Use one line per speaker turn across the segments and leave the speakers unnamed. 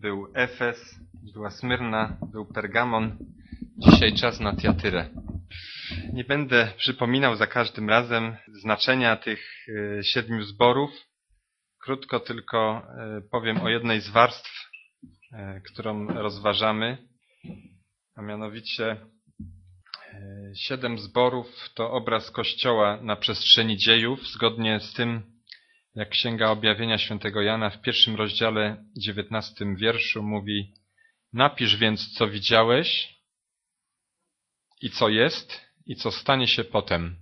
był Efes, była Smyrna, był Pergamon. Dzisiaj czas na Tiatyrę. Nie będę przypominał za każdym razem znaczenia tych 7 zborów. Krótko tylko powiem o jednej z warstw, którą rozważamy, a mianowicie 7 zborów to obraz Kościoła na przestrzeni dziejów, zgodnie z tym, jak Księga Objawienia świętego Jana w 1 rozdziale 19 wierszu mówi: napisz więc, co widziałeś i co jest i co stanie się potem.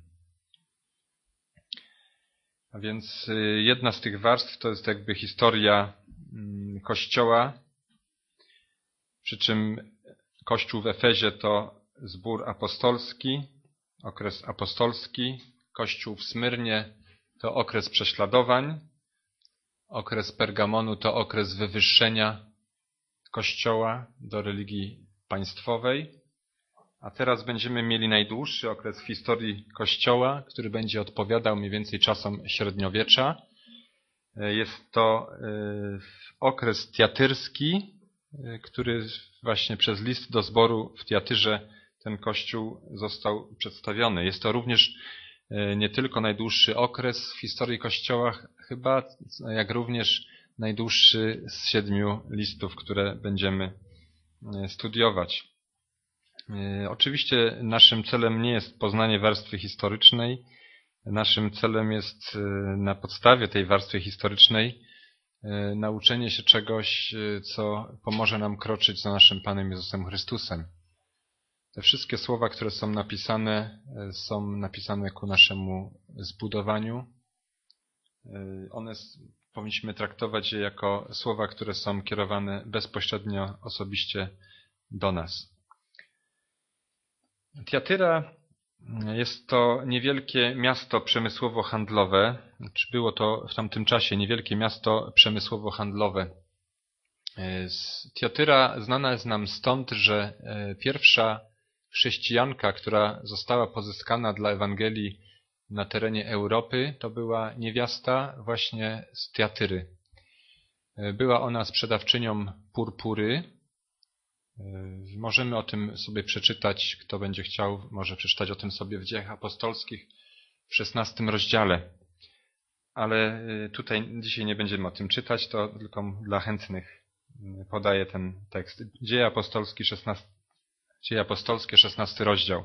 A więc jedna z tych warstw to jest jakby historia Kościoła, przy czym Kościół w Efezie to zbór apostolski, okres apostolski, Kościół w Smyrnie to okres prześladowań, okres Pergamonu to okres wywyższenia Kościoła do religii państwowej, a teraz będziemy mieli najdłuższy okres w historii Kościoła, który będzie odpowiadał mniej więcej czasom średniowiecza. Jest to okres tiatyrski, który właśnie przez list do zboru w Tiatyrze ten Kościół został przedstawiony. Jest to również nie tylko najdłuższy okres w historii Kościoła chyba, jak również najdłuższy z 7 listów, które będziemy studiować. Oczywiście naszym celem nie jest poznanie warstwy historycznej. Naszym celem jest na podstawie tej warstwy historycznej nauczenie się czegoś, co pomoże nam kroczyć za naszym Panem Jezusem Chrystusem. Te wszystkie słowa, które są napisane ku naszemu zbudowaniu. One powinniśmy traktować je jako słowa, które są kierowane bezpośrednio, osobiście do nas. Tiatyra jest to niewielkie miasto przemysłowo-handlowe, czy było to w tamtym czasie niewielkie miasto przemysłowo-handlowe. Tiatyra znana jest nam stąd, że pierwsza chrześcijanka, która została pozyskana dla Ewangelii na terenie Europy, to była niewiasta właśnie z Tiatyry. Była ona sprzedawczynią purpury. Możemy o tym sobie przeczytać, kto będzie chciał, może przeczytać o tym sobie w Dziejach Apostolskich w 16 rozdziale. Ale tutaj dzisiaj nie będziemy o tym czytać, to tylko dla chętnych podaję ten tekst. Dzieje Apostolskie, 16 rozdział.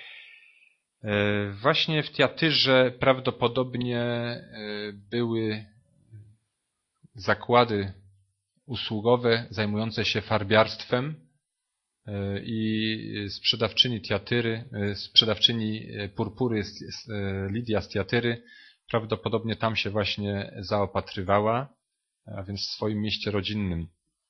Właśnie w Tiatyrze prawdopodobnie były zakłady usługowe zajmujące się farbiarstwem i sprzedawczyni purpury Lidia z Tiatyry prawdopodobnie tam się właśnie zaopatrywała, a więc w swoim mieście rodzinnym.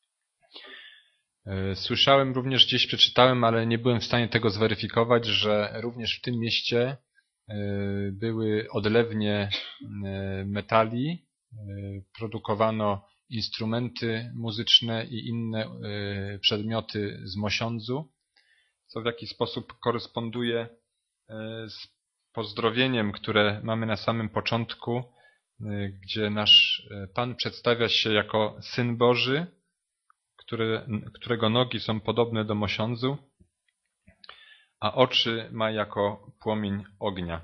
Słyszałem również, gdzieś przeczytałem, ale nie byłem w stanie tego zweryfikować, że również w tym mieście były odlewnie metali, produkowano instrumenty muzyczne i inne przedmioty z mosiądzu, co w jakiś sposób koresponduje z pozdrowieniem, które mamy na samym początku, gdzie nasz Pan przedstawia się jako Syn Boży, którego nogi są podobne do mosiądzu, a oczy ma jako płomień ognia.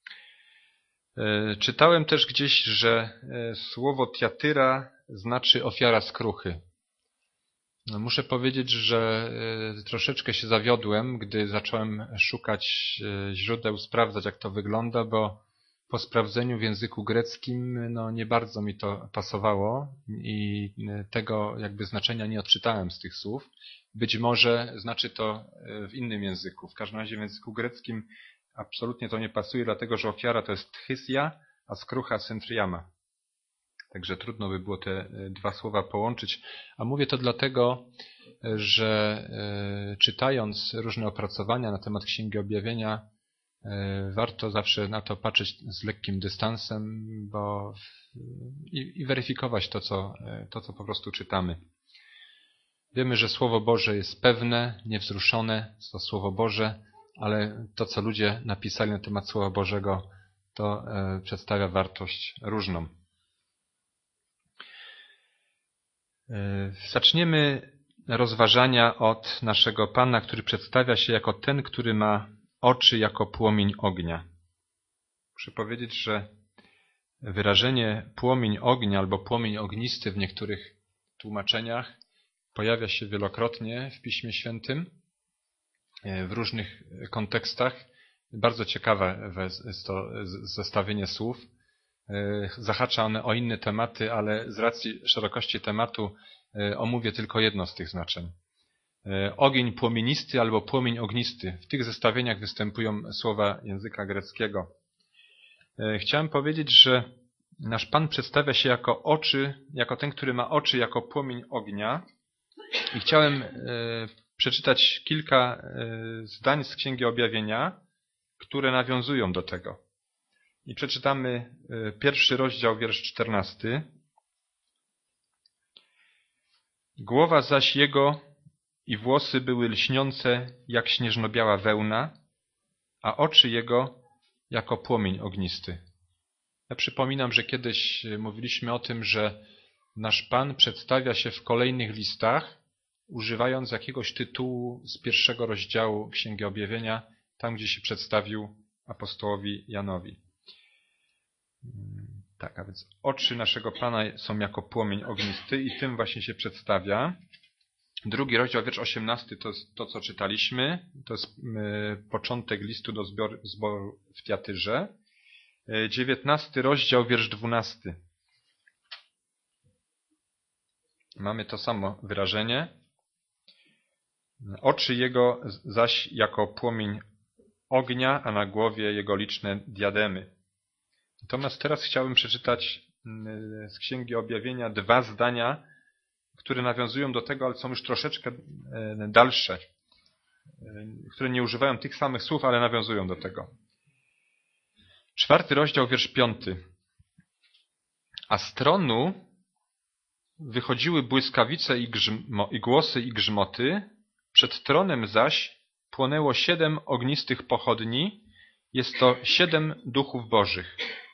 Czytałem też gdzieś, że słowo Tiatyra znaczy ofiara skruchy. Muszę powiedzieć, że troszeczkę się zawiodłem, gdy zacząłem szukać źródeł, sprawdzać, jak to wygląda, bo po sprawdzeniu w języku greckim nie bardzo mi to pasowało i tego jakby znaczenia nie odczytałem z tych słów. Być może znaczy to w innym języku. W każdym razie w języku greckim absolutnie to nie pasuje, dlatego że ofiara to jest tchysja, a skrucha syntriama. Także trudno by było te dwa słowa połączyć. A mówię to dlatego, że czytając różne opracowania na temat Księgi Objawienia, warto zawsze na to patrzeć z lekkim dystansem, i weryfikować to, co po prostu czytamy. Wiemy, że Słowo Boże jest pewne, niewzruszone, to Słowo Boże, ale to, co ludzie napisali na temat Słowa Bożego, to przedstawia wartość różną. Zaczniemy rozważania od naszego Pana, który przedstawia się jako ten, który ma oczy jako płomień ognia. Muszę powiedzieć, że wyrażenie płomień ognia albo płomień ognisty w niektórych tłumaczeniach pojawia się wielokrotnie w Piśmie Świętym, w różnych kontekstach. Bardzo ciekawe jest to zestawienie słów. Zahacza one o inne tematy, ale z racji szerokości tematu omówię tylko jedno z tych znaczeń. Ogień płomienisty albo płomień ognisty. W tych zestawieniach występują słowa języka greckiego. Chciałem powiedzieć, że nasz Pan przedstawia się jako oczy, jako ten, który ma oczy jako płomień ognia. I chciałem przeczytać kilka zdań z Księgi Objawienia, które nawiązują do tego. I przeczytamy 1 rozdział, wiersz 14. Głowa zaś jego i włosy były lśniące jak śnieżno-biała wełna, a oczy jego jako płomień ognisty. Ja przypominam, że kiedyś mówiliśmy o tym, że nasz Pan przedstawia się w kolejnych listach, używając jakiegoś tytułu z 1 rozdziału Księgi Objawienia, tam gdzie się przedstawił apostołowi Janowi. Tak, a więc oczy naszego Pana są jako płomień ognisty i tym właśnie się przedstawia. 2 rozdział, wiersz 18 to jest to, co czytaliśmy. To jest początek listu do zboru w Tiatyrze. 19 rozdział, wiersz 12. Mamy to samo wyrażenie. Oczy jego zaś jako płomień ognia, a na głowie jego liczne diademy. Natomiast teraz chciałbym przeczytać z Księgi Objawienia dwa zdania, które nawiązują do tego, ale są już troszeczkę dalsze, które nie używają tych samych słów, ale nawiązują do tego. 4 rozdział, wiersz 5. A z tronu wychodziły błyskawice i głosy i grzmoty, przed tronem zaś płonęło 7 ognistych pochodni, jest to 7 duchów bożych.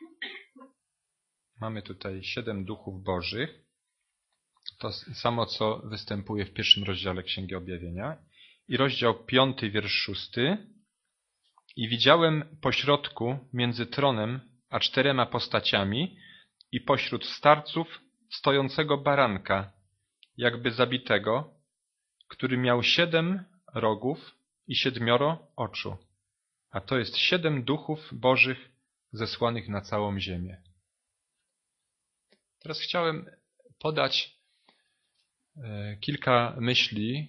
Mamy tutaj 7 duchów bożych. To samo, co występuje w 1 rozdziale Księgi Objawienia. I rozdział 5, wiersz 6. I widziałem pośrodku między tronem a 4 postaciami i pośród starców stojącego baranka, jakby zabitego, który miał 7 rogów i 7 oczu. A to jest 7 duchów bożych zesłanych na całą ziemię. Teraz chciałem podać kilka myśli,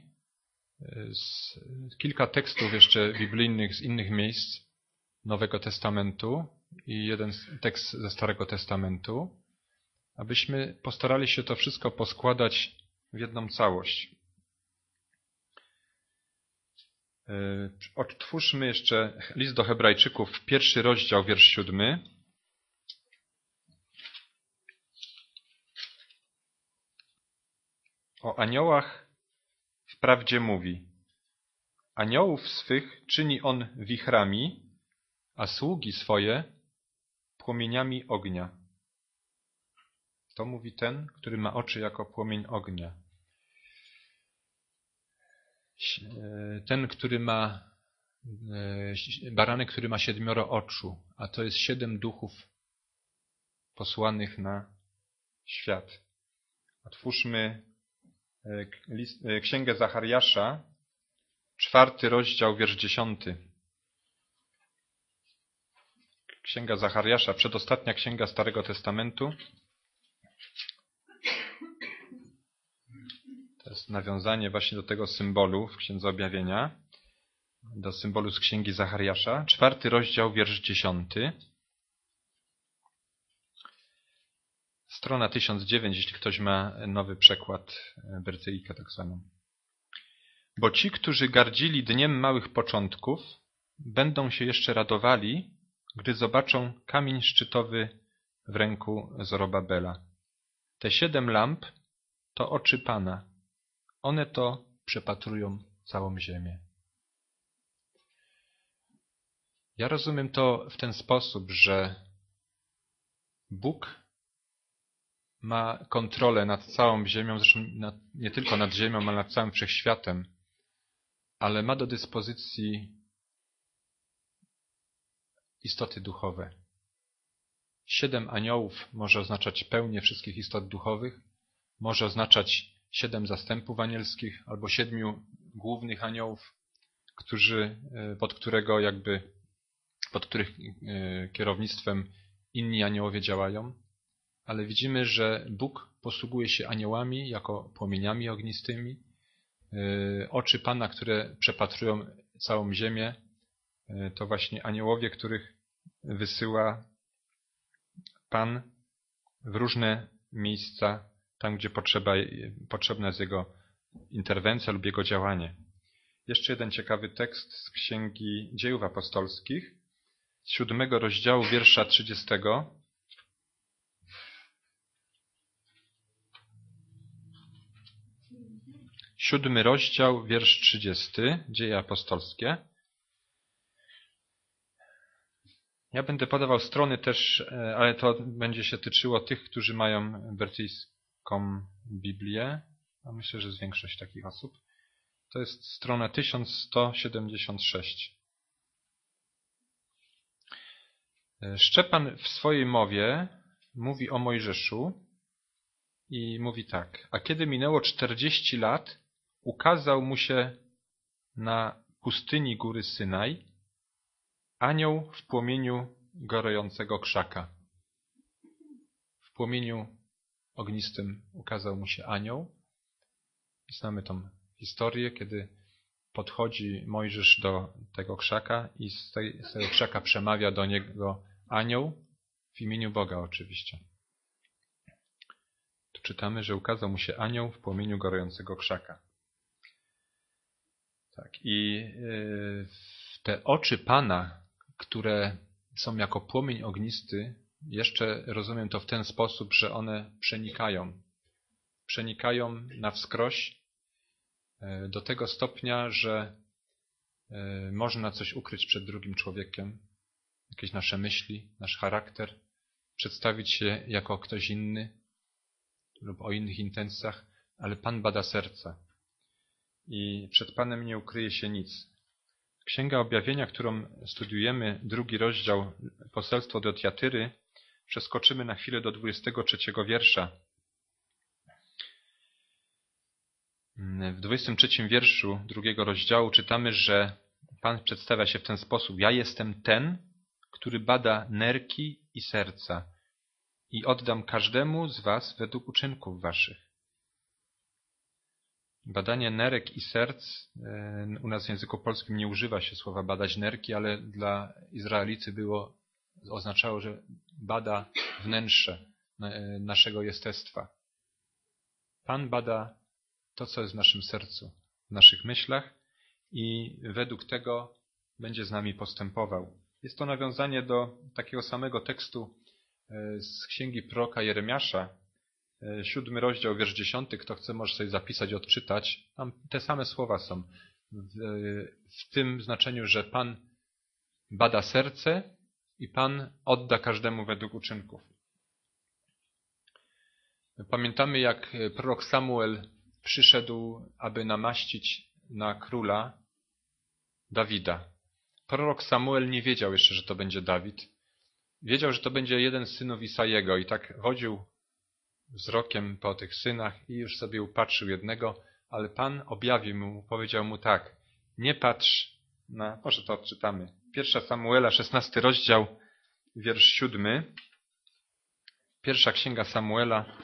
kilka tekstów jeszcze biblijnych z innych miejsc Nowego Testamentu i jeden tekst ze Starego Testamentu, abyśmy postarali się to wszystko poskładać w jedną całość. Otwórzmy jeszcze list do Hebrajczyków, 1 rozdział, wiersz 7. O aniołach wprawdzie mówi: aniołów swych czyni on wichrami, a sługi swoje płomieniami ognia. To mówi ten, który ma oczy jako płomień ognia. Ten, który ma baranek, który ma 7 oczu, a to jest 7 duchów posłanych na świat. Otwórzmy Księgę Zachariasza, 4 rozdział, wiersz 10. Księga Zachariasza, przedostatnia księga Starego Testamentu. To jest nawiązanie właśnie do tego symbolu w Księdze Objawienia, do symbolu z Księgi Zachariasza. 4 rozdział, wiersz 10. Strona 1009, jeśli ktoś ma nowy przekład, Bercyjka tak samo. Bo ci, którzy gardzili dniem małych początków, będą się jeszcze radowali, gdy zobaczą kamień szczytowy w ręku Zorobabela. Te 7 lamp to oczy Pana. One to przepatrują całą ziemię. Ja rozumiem to w ten sposób, że Bóg ma kontrolę nad całą ziemią, zresztą nie tylko nad ziemią, ale nad całym wszechświatem, ale ma do dyspozycji istoty duchowe. 7 aniołów może oznaczać pełnię wszystkich istot duchowych, może oznaczać 7 zastępów anielskich albo 7 głównych aniołów, pod których kierownictwem inni aniołowie działają, ale widzimy, że Bóg posługuje się aniołami jako płomieniami ognistymi. Oczy Pana, które przepatrują całą ziemię, to właśnie aniołowie, których wysyła Pan w różne miejsca, tam gdzie potrzebna jest Jego interwencja lub Jego działanie. Jeszcze jeden ciekawy tekst z Księgi Dziejów Apostolskich, z 7 rozdziału, wiersza 30. Siódmy rozdział, wiersz 30, Dzieje Apostolskie. Ja będę podawał strony też, ale to będzie się tyczyło tych, którzy mają brytyjską Biblię, a myślę, że jest większość takich osób. To jest strona 1176. Szczepan w swojej mowie mówi o Mojżeszu i mówi tak. A kiedy minęło 40 lat, ukazał mu się na pustyni góry Synaj anioł w płomieniu gorącego krzaka. W płomieniu ognistym ukazał mu się anioł. Znamy tą historię, kiedy podchodzi Mojżesz do tego krzaka i z tego krzaka przemawia do niego anioł, w imieniu Boga oczywiście. Tu czytamy, że ukazał mu się anioł w płomieniu gorącego krzaka. Tak, i te oczy Pana, które są jako płomień ognisty, jeszcze rozumiem to w ten sposób, że one przenikają na wskroś do tego stopnia, że można coś ukryć przed drugim człowiekiem, jakieś nasze myśli, nasz charakter, przedstawić się jako ktoś inny lub o innych intencjach, ale Pan bada serca i przed Panem nie ukryje się nic. Księga Objawienia, którą studiujemy, 2 rozdział, poselstwo do Tiatyry, przeskoczymy na chwilę do 23 wiersza. W 23 wierszu 2 rozdziału czytamy, że Pan przedstawia się w ten sposób. Ja jestem ten, który bada nerki i serca i oddam każdemu z was według uczynków waszych. Badanie nerek i serc, u nas w języku polskim nie używa się słowa badać nerki, ale dla Izraelity oznaczało, że bada wnętrze naszego jestestwa. Pan bada to, co jest w naszym sercu, w naszych myślach i według tego będzie z nami postępował. Jest to nawiązanie do takiego samego tekstu z księgi proroka Jeremiasza, 7 rozdział, wiersz 10. Kto chce, może sobie zapisać, odczytać. Tam te same słowa są w tym znaczeniu, że Pan bada serce i Pan odda każdemu według uczynków. Pamiętamy, jak prorok Samuel przyszedł, aby namaścić na króla Dawida. Prorok Samuel nie wiedział jeszcze, że to będzie Dawid. Wiedział, że to będzie jeden z synów Isajego i tak chodził wzrokiem po tych synach i już sobie upatrzył jednego, ale Pan objawił mu, powiedział mu tak, nie patrz na, może to odczytamy, 1 Samuela, 16 rozdział, wiersz 7, pierwsza księga Samuela,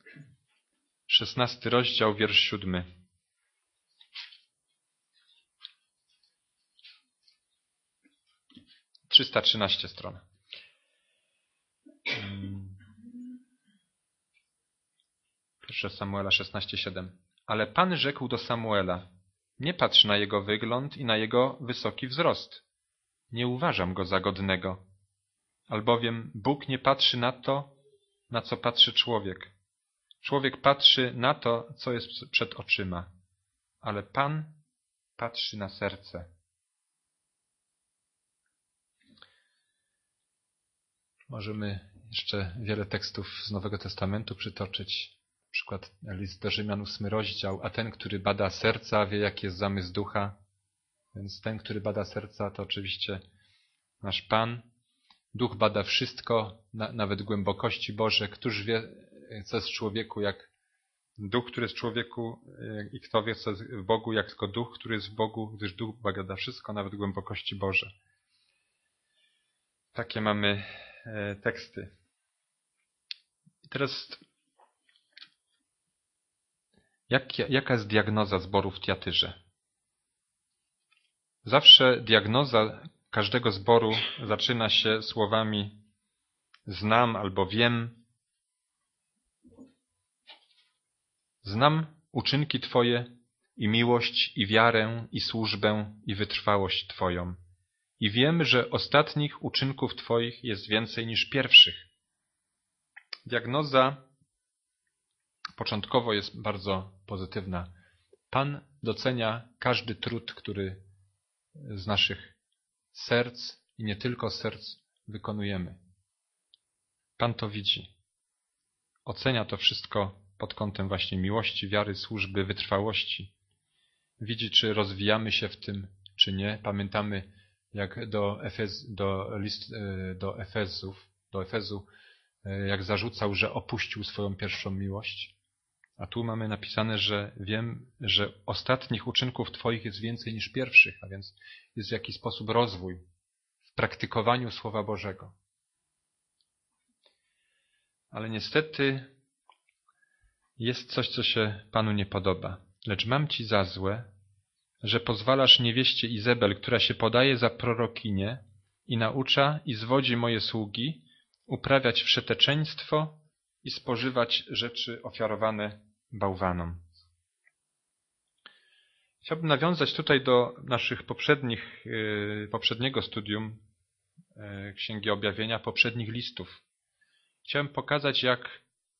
16 rozdział, wiersz 7. ...313 strona. 1 Samuela 16:7. Ale Pan rzekł do Samuela, nie patrz na jego wygląd i na jego wysoki wzrost. Nie uważam go za godnego. Albowiem Bóg nie patrzy na to, na co patrzy człowiek. Człowiek patrzy na to, co jest przed oczyma, ale Pan patrzy na serce. Możemy jeszcze wiele tekstów z Nowego Testamentu przytoczyć. Na przykład list do Rzymian 8 rozdział. A ten, który bada serca, wie, jaki jest zamysł ducha. Więc ten, który bada serca, to oczywiście nasz Pan. Duch bada wszystko, nawet głębokości Boże. Któż wie, co jest w człowieku, jak duch, który jest w człowieku, i kto wie, co jest w Bogu, jak tylko duch, który jest w Bogu, gdyż duch bada wszystko, nawet głębokości Boże. Takie mamy teksty. I teraz jaka jest diagnoza zboru w Tiatyrze? Zawsze diagnoza każdego zboru zaczyna się słowami znam albo wiem. Znam uczynki Twoje i miłość, i wiarę, i służbę, i wytrwałość Twoją. I wiem, że ostatnich uczynków Twoich jest więcej niż pierwszych. Diagnoza początkowo jest bardzo pozytywna. Pan docenia każdy trud, który z naszych serc i nie tylko serc wykonujemy. Pan to widzi. Ocenia to wszystko pod kątem właśnie miłości, wiary, służby, wytrwałości. Widzi, czy rozwijamy się w tym, czy nie. Pamiętamy, jak do Efezu, jak zarzucał, że opuścił swoją pierwszą miłość. A tu mamy napisane, że wiem, że ostatnich uczynków Twoich jest więcej niż pierwszych, a więc jest w jakiś sposób rozwój w praktykowaniu Słowa Bożego. Ale niestety jest coś, co się Panu nie podoba. Lecz mam Ci za złe, że pozwalasz niewieście Izebel, która się podaje za prorokinię i naucza i zwodzi moje sługi, uprawiać wszeteczeństwo i spożywać rzeczy ofiarowane bałwanom. Chciałbym nawiązać tutaj do naszych poprzedniego studium Księgi Objawienia, poprzednich listów. Chciałem pokazać, jak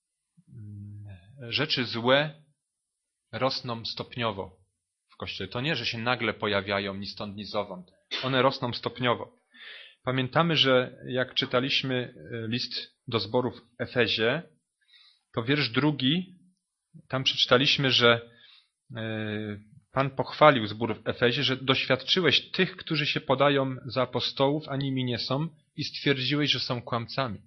rzeczy złe rosną stopniowo w Kościele. To nie, że się nagle pojawiają ni stąd, ni zowąd. One rosną stopniowo. Pamiętamy, że jak czytaliśmy list do zboru w Efezie, to wiersz 2, tam przeczytaliśmy, że Pan pochwalił zbór w Efezie, że doświadczyłeś tych, którzy się podają za apostołów, a nimi nie są, i stwierdziłeś, że są kłamcami.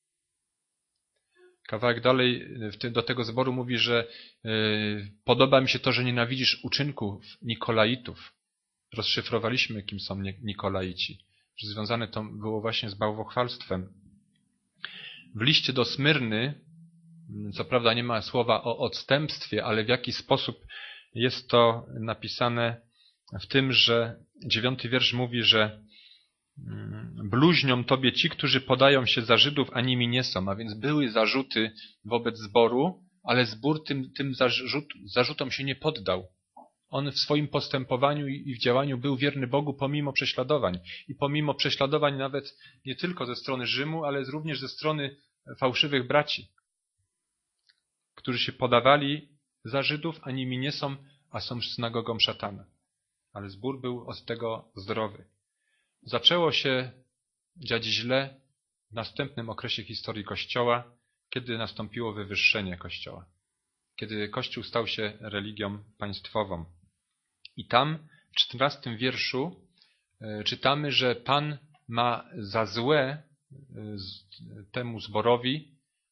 Kawałek dalej do tego zboru mówi, że podoba mi się to, że nienawidzisz uczynków Nikolaitów. Rozszyfrowaliśmy, kim są Nikolaici. Że związane to było właśnie z bałwochwalstwem. W liście do Smyrny, co prawda nie ma słowa o odstępstwie, ale w jaki sposób jest to napisane w tym, że 9 wiersz mówi, że bluźnią Tobie ci, którzy podają się za Żydów, a nimi nie są. A więc były zarzuty wobec zboru, ale zbór tym zarzutom się nie poddał. On w swoim postępowaniu i w działaniu był wierny Bogu pomimo prześladowań. I pomimo prześladowań nawet nie tylko ze strony Rzymu, ale również ze strony fałszywych braci, którzy się podawali za Żydów, a nimi nie są, a są synagogą szatana. Ale zbór był od tego zdrowy. Zaczęło się dziać źle w następnym okresie historii Kościoła, kiedy nastąpiło wywyższenie Kościoła. Kiedy Kościół stał się religią państwową. I tam w 14 wierszu czytamy, że Pan ma za złe temu zborowi,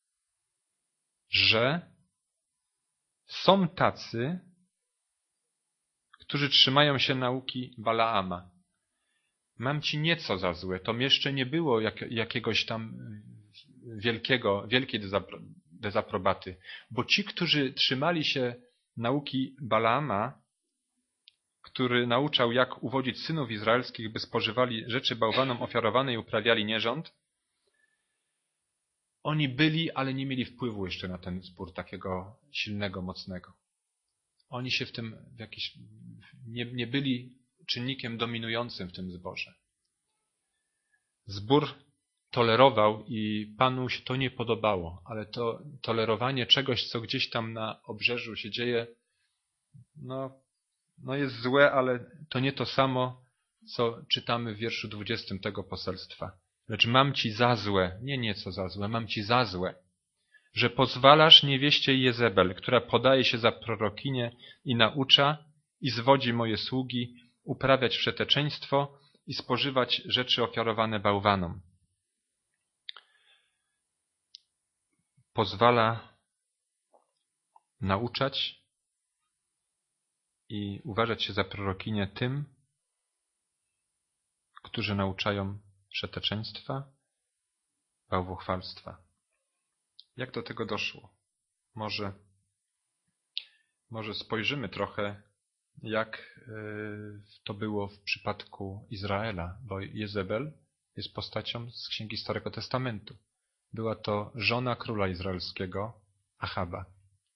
że są tacy, którzy trzymają się nauki Balaama. Mam ci nieco za złe. To jeszcze nie było jakiegoś tam wielkiej dezaprobaty. Bo ci, którzy trzymali się nauki Balaama, który nauczał, jak uwodzić synów izraelskich, by spożywali rzeczy bałwanom ofiarowane i uprawiali nierząd, oni byli, ale nie mieli wpływu jeszcze na ten zbór takiego silnego, mocnego. Oni się w tym nie byli czynnikiem dominującym w tym zborze. Zbór tolerował i Panu się to nie podobało, ale to tolerowanie czegoś, co gdzieś tam na obrzeżu się dzieje, no jest złe, ale to nie to samo, co czytamy w wierszu 20 tego poselstwa. Lecz mam ci za złe, nie nieco za złe, mam ci za złe, że pozwalasz niewieście Jezebel, która podaje się za prorokinię i naucza i zwodzi moje sługi uprawiać wszeteczeństwo i spożywać rzeczy ofiarowane bałwanom. Pozwala nauczać i uważać się za prorokinię tym, którzy nauczają wszeteczeństwa, bałwochwalstwa. Jak do tego doszło? Może spojrzymy trochę, jak to było w przypadku Izraela, bo Jezebel jest postacią z Księgi Starego Testamentu. Była to żona króla izraelskiego, Achaba.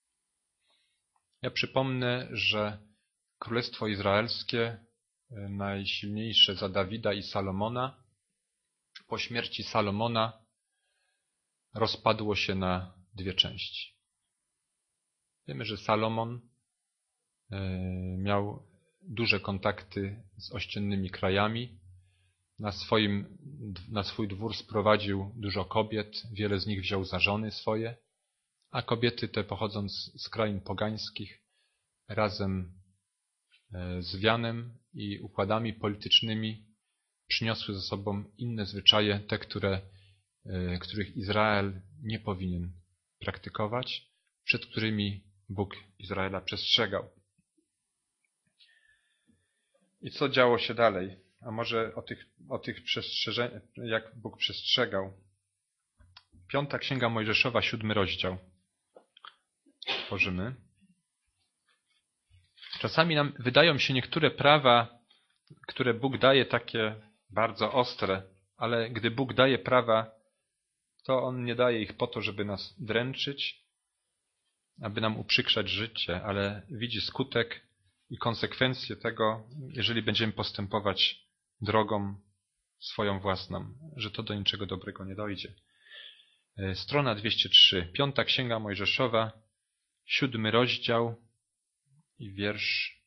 Ja przypomnę, że Królestwo Izraelskie, najsilniejsze za Dawida i Salomona, po śmierci Salomona rozpadło się na dwie części. Wiemy, że Salomon miał duże kontakty z ościennymi krajami. Na swój dwór sprowadził dużo kobiet, wiele z nich wziął za żony swoje, a kobiety te, pochodząc z krain pogańskich, razem z wianem i układami politycznymi przyniosły ze sobą inne zwyczaje, te, których Izrael nie powinien praktykować, przed którymi Bóg Izraela przestrzegał. I co działo się dalej? A może o tych przestrzeżeniach, jak Bóg przestrzegał. 5. Księga Mojżeszowa, 7 rozdział. Otworzymy. Czasami nam wydają się niektóre prawa, które Bóg daje, takie bardzo ostre, ale gdy Bóg daje prawa, to On nie daje ich po to, żeby nas dręczyć, aby nam uprzykrzać życie, ale widzi skutek i konsekwencje tego, jeżeli będziemy postępować drogą swoją własną, że to do niczego dobrego nie dojdzie. Strona 203, 5. Księga Mojżeszowa, 7 rozdział i wiersz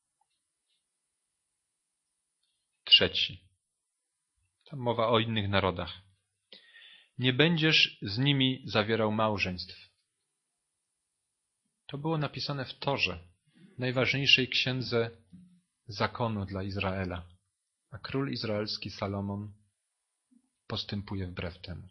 3. Tam mowa o innych narodach. Nie będziesz z nimi zawierał małżeństw. To było napisane w Torze, najważniejszej księdze zakonu dla Izraela. A król izraelski Salomon postępuje wbrew temu.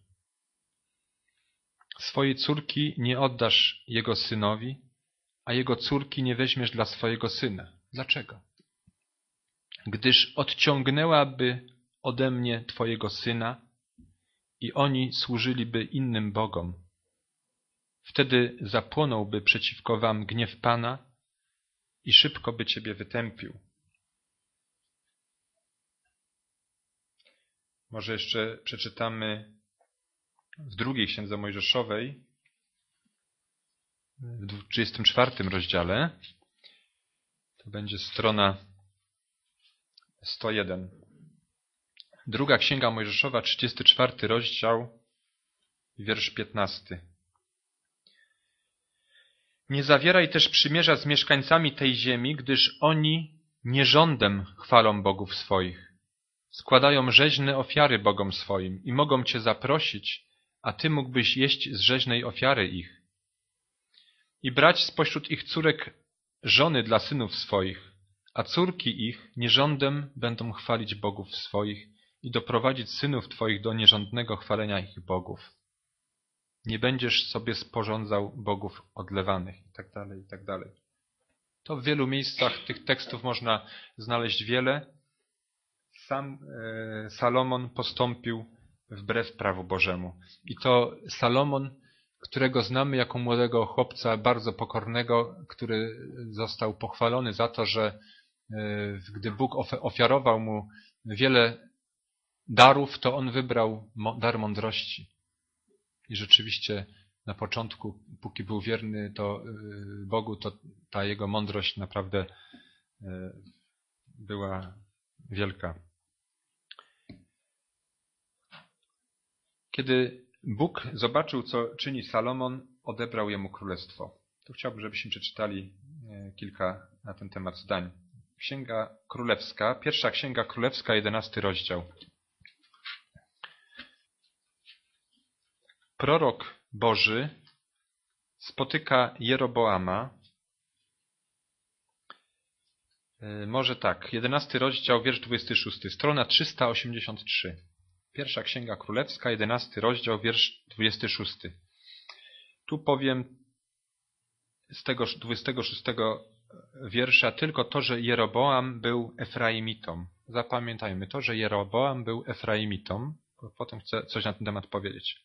Swojej córki nie oddasz jego synowi, a jego córki nie weźmiesz dla swojego syna. Dlaczego? Gdyż odciągnęłaby ode mnie twojego syna i oni służyliby innym bogom. Wtedy zapłonąłby przeciwko wam gniew Pana i szybko by ciebie wytępił. Może jeszcze przeczytamy w 2. Księdze Mojżeszowej, w 34 rozdziale. To będzie strona 101. 2. Księga Mojżeszowa, 34 rozdział, wiersz 15. Nie zawieraj też przymierza z mieszkańcami tej ziemi, gdyż oni nierządem chwalą bogów swoich. Składają rzeźne ofiary bogom swoim i mogą cię zaprosić, a ty mógłbyś jeść z rzeźnej ofiary ich. I brać spośród ich córek żony dla synów swoich, a córki ich nierządem będą chwalić bogów swoich i doprowadzić synów twoich do nierządnego chwalenia ich bogów. Nie będziesz sobie sporządzał bogów odlewanych itd., itd. To w wielu miejscach tych tekstów można znaleźć wiele. Sam Salomon postąpił wbrew prawu Bożemu. I to Salomon, którego znamy jako młodego chłopca, bardzo pokornego, który został pochwalony za to, że gdy Bóg ofiarował mu wiele darów, to on wybrał dar mądrości. I rzeczywiście na początku, póki był wierny Bogu, to ta jego mądrość naprawdę była wielka. Kiedy Bóg zobaczył, co czyni Salomon, odebrał jemu królestwo. Tu chciałbym, żebyśmy przeczytali kilka na ten temat zdań. Księga Królewska, 1. Księga Królewska, 11 rozdział. prorok Boży spotyka Jeroboama. Może tak, 11 rozdział, wiersz 26, strona 383. Pierwsza Księga Królewska, 11 rozdział, wiersz 26. Tu powiem z tego 26 wiersza tylko to, że Jeroboam był Efraimitą. Zapamiętajmy to, że Jeroboam był Efraimitą. Potem chcę coś na ten temat powiedzieć.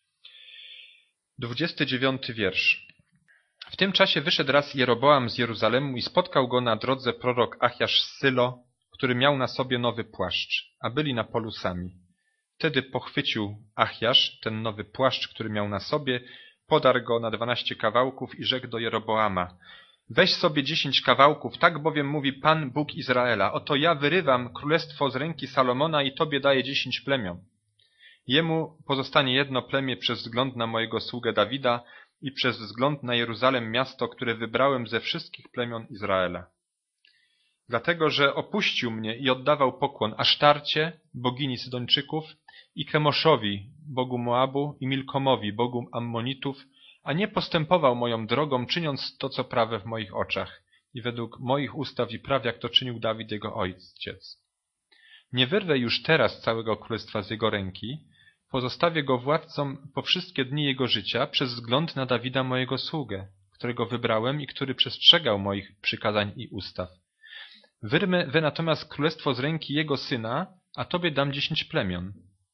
29 wiersz. W tym czasie wyszedł raz Jeroboam z Jeruzalemu i spotkał go na drodze prorok Achiasz z Sylo, który miał na sobie nowy płaszcz, a byli na polu sami. Wtedy pochwycił Achiasz ten nowy płaszcz, który miał na sobie, podarł go na 12 kawałków i rzekł do Jeroboama: weź sobie 10 kawałków, tak bowiem mówi Pan Bóg Izraela: oto ja wyrywam królestwo z ręki Salomona i tobie daję 10 plemion. Jemu pozostanie jedno plemię przez wzgląd na mojego sługę Dawida i przez wzgląd na Jeruzalem, miasto, które wybrałem ze wszystkich plemion Izraela. Dlatego, że opuścił mnie i oddawał pokłon Asztarcie, bogini Sydończyków, i Kemoszowi, bogu Moabu, i Milkomowi, bogu Ammonitów, a nie postępował moją drogą, czyniąc to, co prawe w moich oczach i według moich ustaw i praw, jak to czynił Dawid, jego ojciec. Nie wyrwę już teraz całego królestwa z jego ręki, pozostawię go władcą po wszystkie dni jego życia przez wzgląd na Dawida mojego sługę, którego wybrałem i który przestrzegał moich przykazań i ustaw. Wyrwę natomiast królestwo z ręki jego syna, a tobie dam 10 plemion.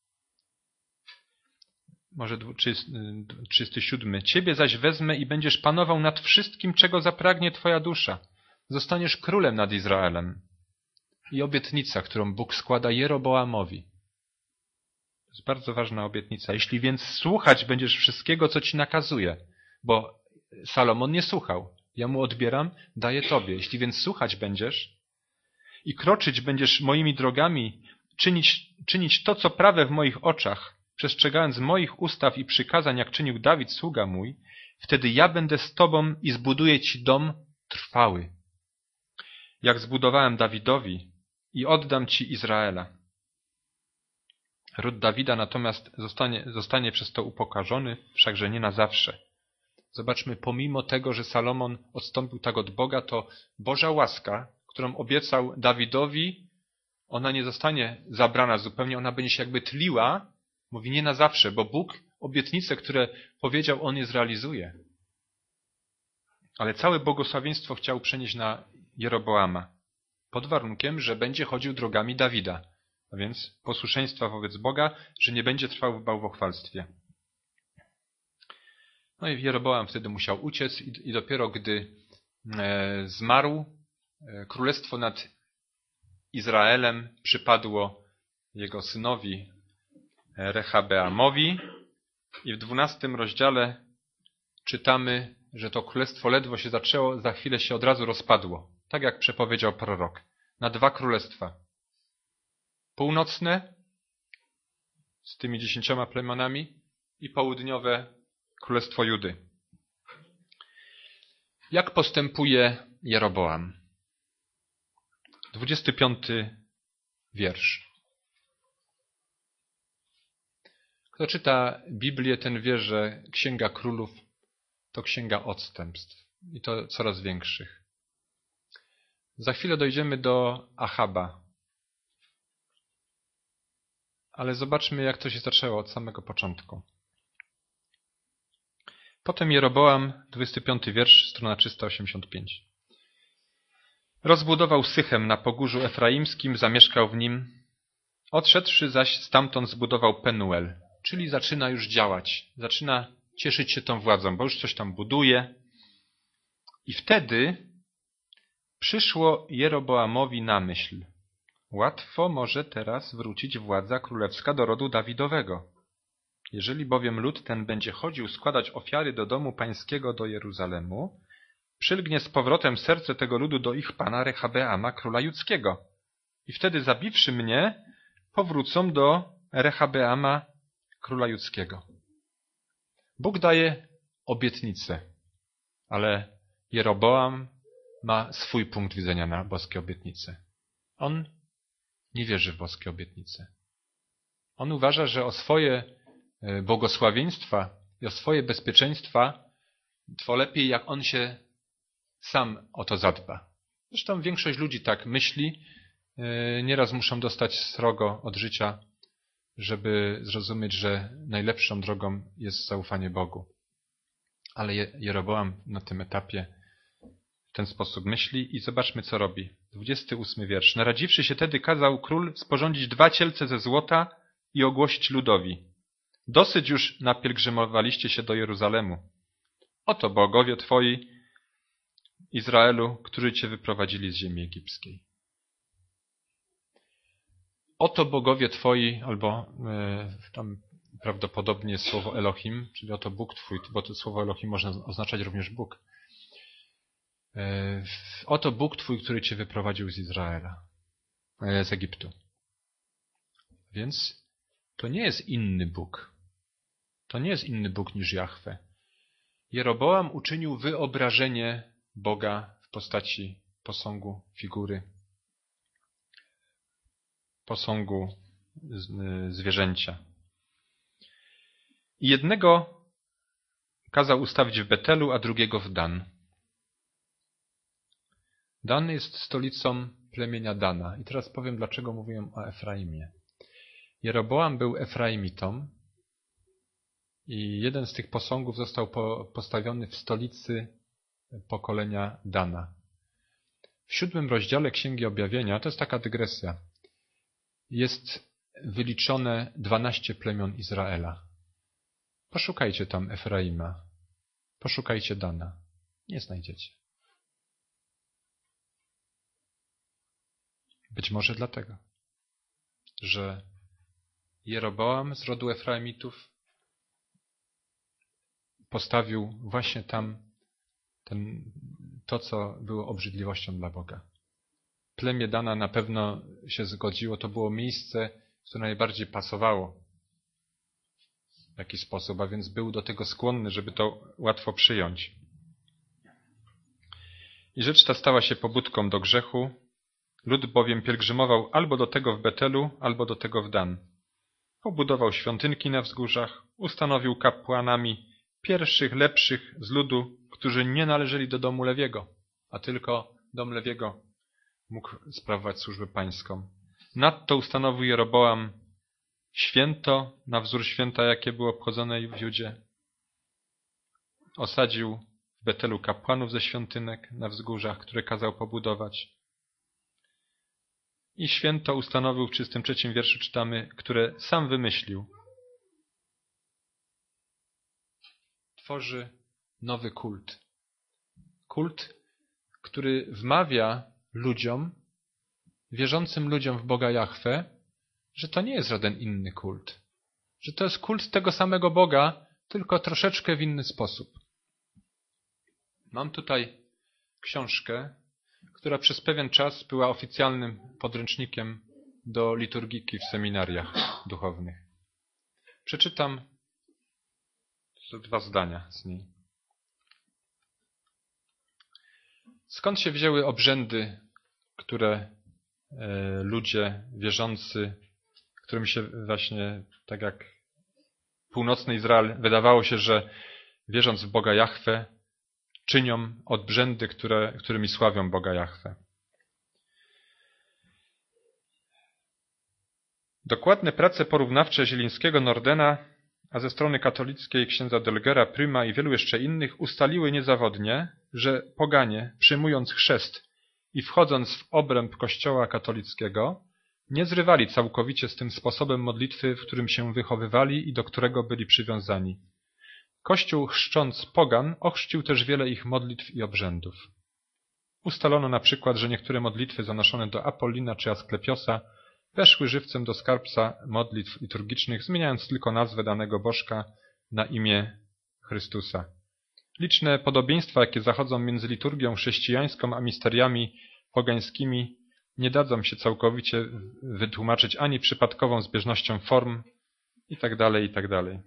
Może 37. Ciebie zaś wezmę i będziesz panował nad wszystkim, czego zapragnie twoja dusza. Zostaniesz królem nad Izraelem. I obietnica, którą Bóg składa Jeroboamowi. To jest bardzo ważna obietnica. Jeśli więc słuchać będziesz wszystkiego, co ci nakazuje, bo Salomon nie słuchał. Ja mu odbieram, daję tobie. Jeśli więc słuchać będziesz i kroczyć będziesz moimi drogami, czynić to, co prawe w moich oczach, przestrzegając moich ustaw i przykazań, jak czynił Dawid, sługa mój, wtedy ja będę z tobą i zbuduję ci dom trwały, jak zbudowałem Dawidowi, i oddam ci Izraela. Ród Dawida natomiast zostanie przez to upokarzony, wszakże nie na zawsze. Zobaczmy, pomimo tego, że Salomon odstąpił tak od Boga, to Boża łaska, którą obiecał Dawidowi, ona nie zostanie zabrana zupełnie, ona będzie się jakby tliła, mówi nie na zawsze, bo Bóg obietnice, które powiedział, On je zrealizuje. Ale całe błogosławieństwo chciał przenieść na Jeroboama, pod warunkiem, że będzie chodził drogami Dawida, a więc posłuszeństwa wobec Boga, że nie będzie trwał w bałwochwalstwie. No i Jeroboam wtedy musiał uciec i dopiero gdy zmarł, królestwo nad Izraelem przypadło jego synowi Rehabeamowi i w 12 rozdziale czytamy, że to królestwo ledwo się zaczęło, za chwilę się od razu rozpadło, tak jak przepowiedział prorok, na 2 królestwa. Północne z tymi 10 plemionami i południowe królestwo Judy. Jak postępuje Jeroboam? 25 wiersz. Kto czyta Biblię, ten wie, że Księga Królów to księga odstępstw i to coraz większych. Za chwilę dojdziemy do Achaba. Ale zobaczmy, jak to się zaczęło od samego początku. Potem Jeroboam, 25 wiersz, strona 385. Rozbudował Sychem na pogórzu efraimskim, zamieszkał w nim. Odszedłszy zaś stamtąd zbudował Penuel, czyli zaczyna już działać, zaczyna cieszyć się tą władzą, bo już coś tam buduje. I wtedy przyszło Jeroboamowi na myśl: łatwo może teraz wrócić władza królewska do rodu Dawidowego. Jeżeli bowiem lud ten będzie chodził składać ofiary do domu pańskiego do Jeruzalemu, przylgnie z powrotem serce tego ludu do ich pana Rehabeama, króla judzkiego. I wtedy zabiwszy mnie, powrócą do Rehabeama, króla judzkiego. Bóg daje obietnicę, ale Jeroboam ma swój punkt widzenia na boskie obietnice. On nie wierzy w boskie obietnice. On uważa, że o swoje błogosławieństwa i o swoje bezpieczeństwa, to lepiej jak on się sam o to zadba. Zresztą większość ludzi tak myśli. Nieraz muszą dostać srogo od życia, żeby zrozumieć, że najlepszą drogą jest zaufanie Bogu. Ale Jeroboam na tym etapie w ten sposób myśli i zobaczmy, co robi. 28 wiersz. Naradziwszy się tedy, kazał król sporządzić 2 cielce ze złota i ogłosić ludowi: dosyć już napielgrzymowaliście się do Jeruzalemu. Oto bogowie twoi, Izraelu, którzy cię wyprowadzili z ziemi egipskiej. Oto bogowie twoi, albo tam prawdopodobnie jest słowo Elohim, czyli oto Bóg twój, bo to słowo Elohim można oznaczać również Bóg. Oto Bóg twój, który cię wyprowadził z Izraela, z Egiptu. Więc to nie jest inny Bóg. To nie jest inny Bóg niż Jahwe. Jeroboam uczynił wyobrażenie Boga w postaci posągu, figury, posągu zwierzęcia. I jednego kazał ustawić w Betelu, a drugiego w Dan. Dan jest stolicą plemienia Dana. I teraz powiem, dlaczego mówiłem o Efraimie. Jeroboam był Efraimitą i jeden z tych posągów został postawiony w stolicy pokolenia Dana. W 7 rozdziale Księgi Objawienia, to jest taka dygresja, jest wyliczone 12 plemion Izraela. Poszukajcie tam Efraima, poszukajcie Dana. Nie znajdziecie. Być może dlatego, że Jeroboam z rodu Efraimitów postawił właśnie tam to, co było obrzydliwością dla Boga. Plemię Dana na pewno się zgodziło, to było miejsce, które najbardziej pasowało w jakiś sposób, a więc był do tego skłonny, żeby to łatwo przyjąć. I rzecz ta stała się pobudką do grzechu, lud bowiem pielgrzymował albo do tego w Betelu, albo do tego w Dan. Pobudował świątynki na wzgórzach, ustanowił kapłanami pierwszych, lepszych z ludu, którzy nie należeli do domu Lewiego, a tylko dom Lewiego mógł sprawować służbę pańską. Nadto ustanowił Jeroboam święto na wzór święta, jakie było obchodzone w Judzie. Osadził w Betelu kapłanów ze świątynek na wzgórzach, które kazał pobudować. I święto ustanowił w 33 wierszu czytamy, które sam wymyślił. Tworzy nowy kult. Kult, który wmawia ludziom, wierzącym ludziom w Boga Jahwe, że to nie jest żaden inny kult. Że to jest kult tego samego Boga, tylko troszeczkę w inny sposób. Mam tutaj książkę, która przez pewien czas była oficjalnym podręcznikiem do liturgiki w seminariach duchownych. Przeczytam 2 zdania z niej. Skąd się wzięły obrzędy, które ludzie wierzący, którym się właśnie, tak jak północny Izrael, wydawało się, że wierząc w Boga Jahwe, czynią obrzędy, którymi sławią Boga Jahwe. Dokładne prace porównawcze Zielińskiego, Nordena, a ze strony katolickiej księdza Delgera, Pryma i wielu jeszcze innych ustaliły niezawodnie, że poganie, przyjmując chrzest i wchodząc w obręb Kościoła katolickiego, nie zrywali całkowicie z tym sposobem modlitwy, w którym się wychowywali i do którego byli przywiązani. Kościół, chrzcząc pogan, ochrzcił też wiele ich modlitw i obrzędów. Ustalono na przykład, że niektóre modlitwy zanoszone do Apollina czy Asklepiosa weszły żywcem do skarbca modlitw liturgicznych, zmieniając tylko nazwę danego bożka na imię Chrystusa. Liczne podobieństwa, jakie zachodzą między liturgią chrześcijańską a misteriami pogańskimi, nie dadzą się całkowicie wytłumaczyć ani przypadkową zbieżnością form itd., itd.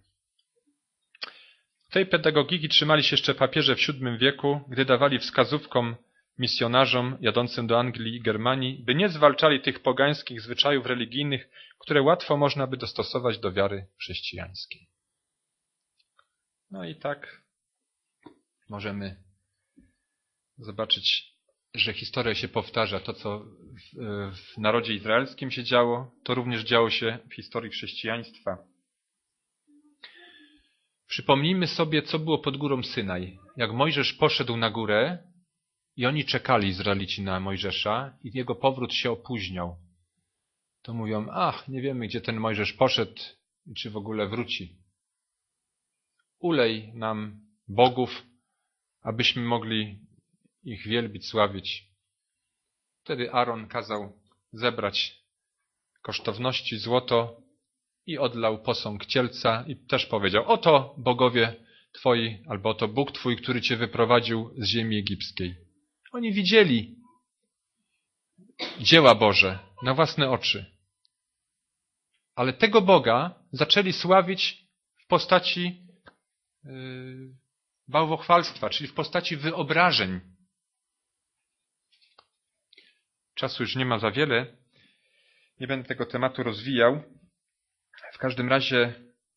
Tej pedagogiki trzymali się jeszcze papieże w VII wieku, gdy dawali wskazówkom misjonarzom jadącym do Anglii i Germanii, by nie zwalczali tych pogańskich zwyczajów religijnych, które łatwo można by dostosować do wiary chrześcijańskiej. No i tak możemy zobaczyć, że historia się powtarza. To, co w narodzie izraelskim się działo, to również działo się w historii chrześcijaństwa. Przypomnijmy sobie, co było pod górą Synaj. Jak Mojżesz poszedł na górę i oni czekali, Izraelici, na Mojżesza i jego powrót się opóźniał. To mówią, nie wiemy, gdzie ten Mojżesz poszedł i czy w ogóle wróci. Ulej nam bogów, abyśmy mogli ich wielbić, sławić. Wtedy Aaron kazał zebrać kosztowności, złoto i odlał posąg cielca i też powiedział, oto bogowie twoi, albo oto Bóg twój, który cię wyprowadził z ziemi egipskiej. Oni widzieli dzieła Boże na własne oczy. Ale tego Boga zaczęli sławić w postaci bałwochwalstwa, czyli w postaci wyobrażeń. Czasu już nie ma za wiele. Nie będę tego tematu rozwijał. W każdym razie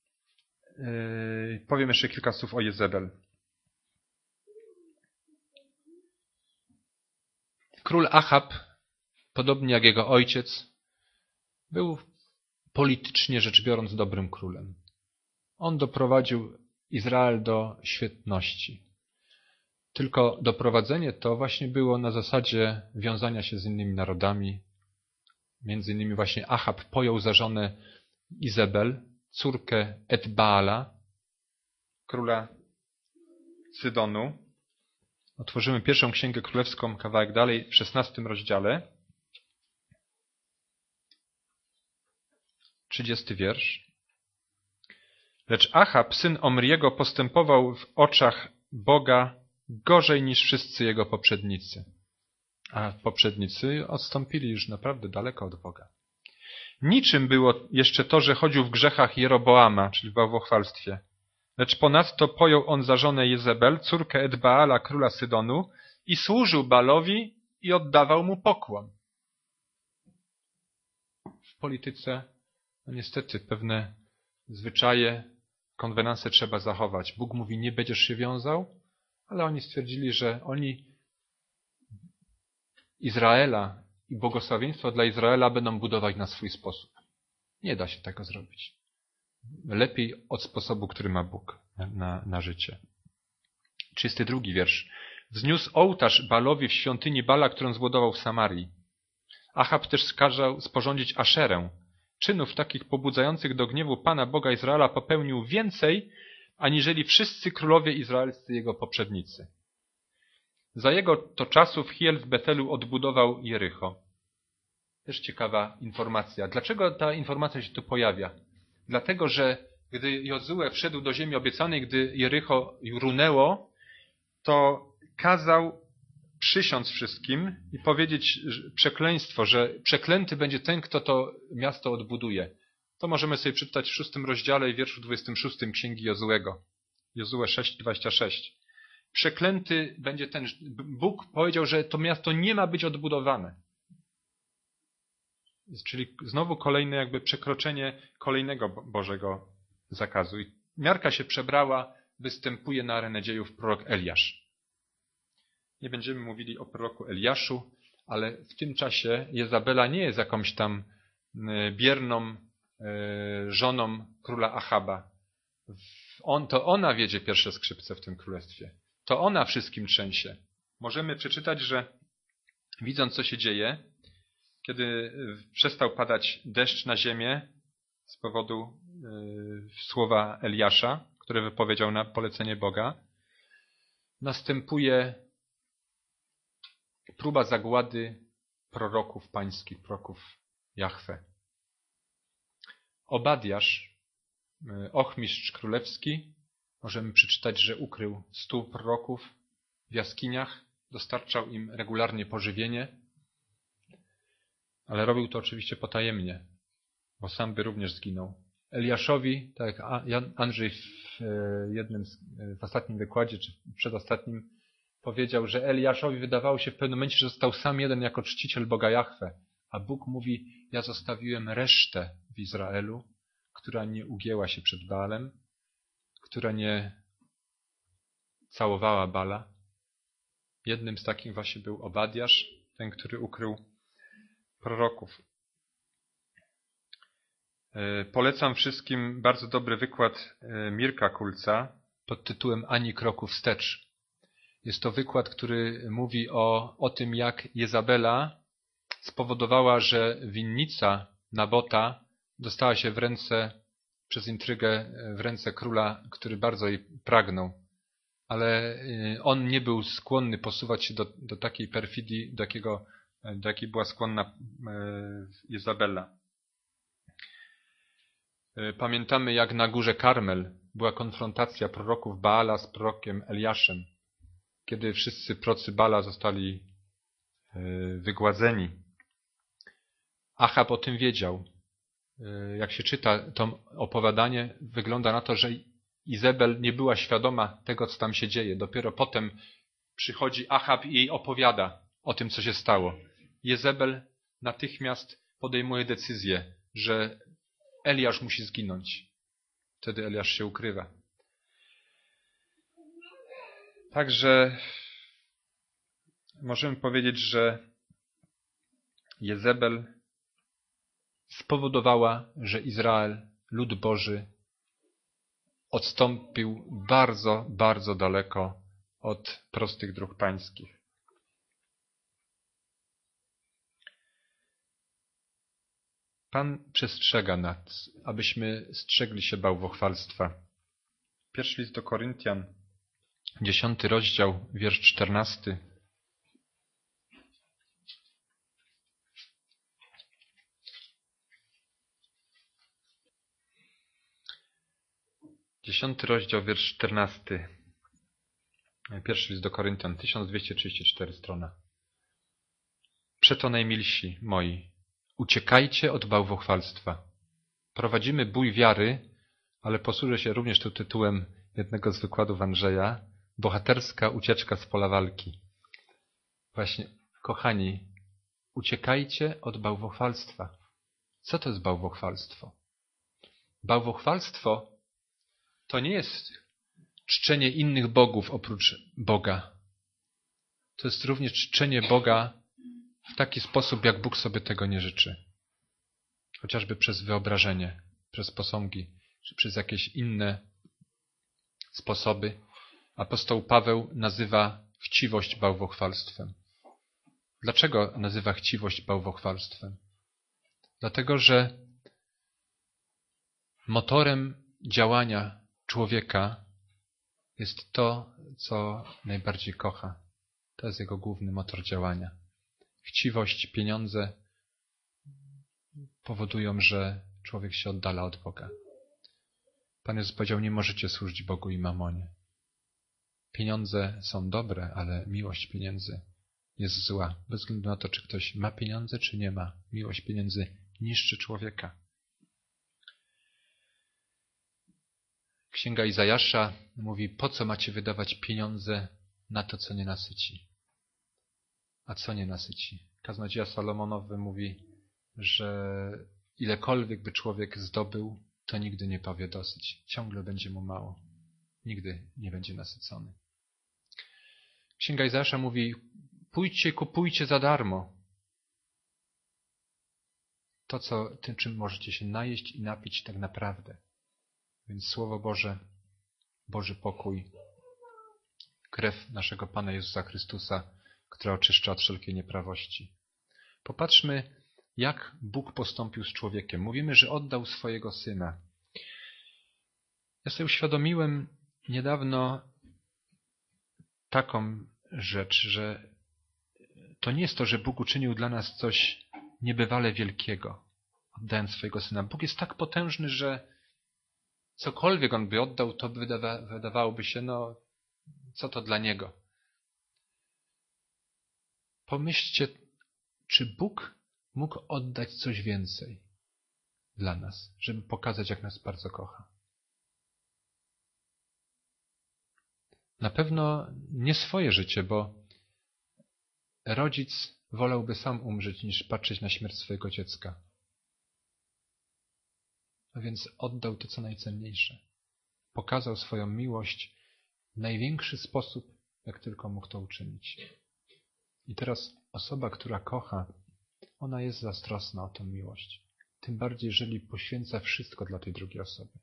powiem jeszcze kilka słów o Jezebel. Król Achab, podobnie jak jego ojciec, był politycznie rzecz biorąc dobrym królem. On doprowadził Izrael do świetności. Tylko doprowadzenie to właśnie było na zasadzie wiązania się z innymi narodami. Między innymi właśnie Achab pojął za żonę Izabel, córkę Etbaala, króla Sydonu. Otworzymy pierwszą księgę królewską, kawałek dalej, w 16 rozdziale. 30 wiersz. Lecz Achab, syn Omriego, postępował w oczach Boga gorzej niż wszyscy jego poprzednicy. A poprzednicy odstąpili już naprawdę daleko od Boga. Niczym było jeszcze to, że chodził w grzechach Jeroboama, czyli w bałwochwalstwie. Lecz ponadto pojął on za żonę Jezebel, córkę Etbaala, króla Sydonu, i służył Baalowi i oddawał mu pokłon. W polityce niestety pewne zwyczaje, konwenanse trzeba zachować. Bóg mówi, nie będziesz się wiązał, ale oni stwierdzili, że oni Izraela i błogosławieństwo dla Izraela będą budować na swój sposób. Nie da się tego zrobić. Lepiej od sposobu, który ma Bóg na życie. 32 wiersz. Wzniósł ołtarz Baalowi w świątyni Baala, którą zbudował w Samarii. Achab też kazał sporządzić Aszerę. Czynów takich pobudzających do gniewu Pana Boga Izraela popełnił więcej, aniżeli wszyscy królowie izraelscy jego poprzednicy. Za jego to czasów Hiel w Betelu odbudował Jericho. Też ciekawa informacja. Dlaczego ta informacja się tu pojawia? Dlatego, że gdy Jozue wszedł do ziemi obiecanej, gdy Jericho runęło, to kazał przysiąc wszystkim i powiedzieć przekleństwo, że przeklęty będzie ten, kto to miasto odbuduje. To możemy sobie przeczytać w 6 rozdziale i wierszu 26 Księgi Jozuego. Jozue 6:26. Przeklęty będzie ten. Bóg powiedział, że to miasto nie ma być odbudowane. Czyli znowu kolejne jakby przekroczenie kolejnego Bożego zakazu. I miarka się przebrała, występuje na arenę dziejów prorok Eliasz. Nie będziemy mówili o proroku Eliaszu, ale w tym czasie Jezabela nie jest jakąś tam bierną żoną króla Achaba. To ona wiedzie pierwsze skrzypce w tym królestwie. To ona wszystkim trzęsie. Możemy przeczytać, że widząc, co się dzieje, kiedy przestał padać deszcz na ziemię z powodu słowa Eliasza, które wypowiedział na polecenie Boga, następuje próba zagłady proroków pańskich, proroków Jahwe. Obadiasz, ochmistrz królewski, możemy przeczytać, że ukrył 100 proroków w jaskiniach, dostarczał im regularnie pożywienie, ale robił to oczywiście potajemnie, bo sam by również zginął. Eliaszowi, tak jak Andrzej w ostatnim wykładzie, czy przedostatnim, powiedział, że Eliaszowi wydawało się w pewnym momencie, że został sam jeden jako czciciel Boga Jahwe, a Bóg mówi, ja zostawiłem resztę w Izraelu, która nie ugięła się przed Baalem, która nie całowała Bala. Jednym z takich właśnie był Obadiasz, ten, który ukrył proroków. Polecam wszystkim bardzo dobry wykład Mirka Kulca pod tytułem Ani kroku wstecz. Jest to wykład, który mówi o tym, jak Jezabela spowodowała, że winnica Nabota dostała się w ręce, przez intrygę, w ręce króla, który bardzo jej pragnął. Ale on nie był skłonny posuwać się do takiej perfidii, do jakiej była skłonna Jezabela. Pamiętamy, jak na górze Karmel była konfrontacja proroków Baala z prorokiem Eliaszem, kiedy wszyscy procy Baala zostali wygładzeni. Achab o tym wiedział. Jak się czyta to opowiadanie, wygląda na to, że Izabel nie była świadoma tego, co tam się dzieje. Dopiero potem przychodzi Achab i jej opowiada o tym, co się stało. Jezebel natychmiast podejmuje decyzję, że Eliasz musi zginąć. Wtedy Eliasz się ukrywa. Także możemy powiedzieć, że Jezebel spowodowała, że Izrael, lud Boży, odstąpił bardzo, bardzo daleko od prostych dróg pańskich. Pan przestrzega nas, abyśmy strzegli się bałwochwalstwa. Pierwszy list do Koryntian, 10 rozdział, wiersz 14. Dziesiąty rozdział, wiersz 14. Pierwszy list do Koryntian, 1234 strona. Przeto najmilsi moi, uciekajcie od bałwochwalstwa. Prowadzimy bój wiary, ale posłużę się również tu tytułem jednego z wykładów Andrzeja, bohaterska ucieczka z pola walki. Właśnie, kochani, uciekajcie od bałwochwalstwa. Co to jest bałwochwalstwo? Bałwochwalstwo to nie jest czczenie innych bogów oprócz Boga. To jest również czczenie Boga w taki sposób, jak Bóg sobie tego nie życzy. Chociażby przez wyobrażenie, przez posągi, czy przez jakieś inne sposoby. Apostoł Paweł nazywa chciwość bałwochwalstwem. Dlaczego nazywa chciwość bałwochwalstwem? Dlatego, że motorem działania człowieka jest to, co najbardziej kocha. To jest jego główny motor działania. Chciwość, pieniądze powodują, że człowiek się oddala od Boga. Pan Jezus powiedział, nie możecie służyć Bogu i mamonie. Pieniądze są dobre, ale miłość pieniędzy jest zła. Bez względu na to, czy ktoś ma pieniądze, czy nie ma. Miłość pieniędzy niszczy człowieka. Księga Izajasza mówi, po co macie wydawać pieniądze na to, co nie nasyci? A co nie nasyci? Kaznodzieja Salomonowy mówi, że ilekolwiek by człowiek zdobył, to nigdy nie powie dosyć. Ciągle będzie mu mało. Nigdy nie będzie nasycony. Księga Izajasza mówi, pójdźcie, kupujcie za darmo. To, tym, czym możecie się najeść i napić tak naprawdę. Więc Słowo Boże, Boży pokój, krew naszego Pana Jezusa Chrystusa, która oczyszcza od wszelkiej nieprawości. Popatrzmy, jak Bóg postąpił z człowiekiem. Mówimy, że oddał swojego Syna. Ja sobie uświadomiłem niedawno taką rzecz, że to nie jest to, że Bóg uczynił dla nas coś niebywale wielkiego, oddając swojego Syna. Bóg jest tak potężny, że cokolwiek On by oddał, to wydawałoby się, co to dla Niego. Pomyślcie, czy Bóg mógł oddać coś więcej dla nas, żeby pokazać, jak nas bardzo kocha. Na pewno nie swoje życie, bo rodzic wolałby sam umrzeć, niż patrzeć na śmierć swojego dziecka. A więc oddał to, co najcenniejsze. Pokazał swoją miłość w największy sposób, jak tylko mógł to uczynić. I teraz osoba, która kocha, ona jest zazdrosna o tę miłość. Tym bardziej, jeżeli poświęca wszystko dla tej drugiej osoby.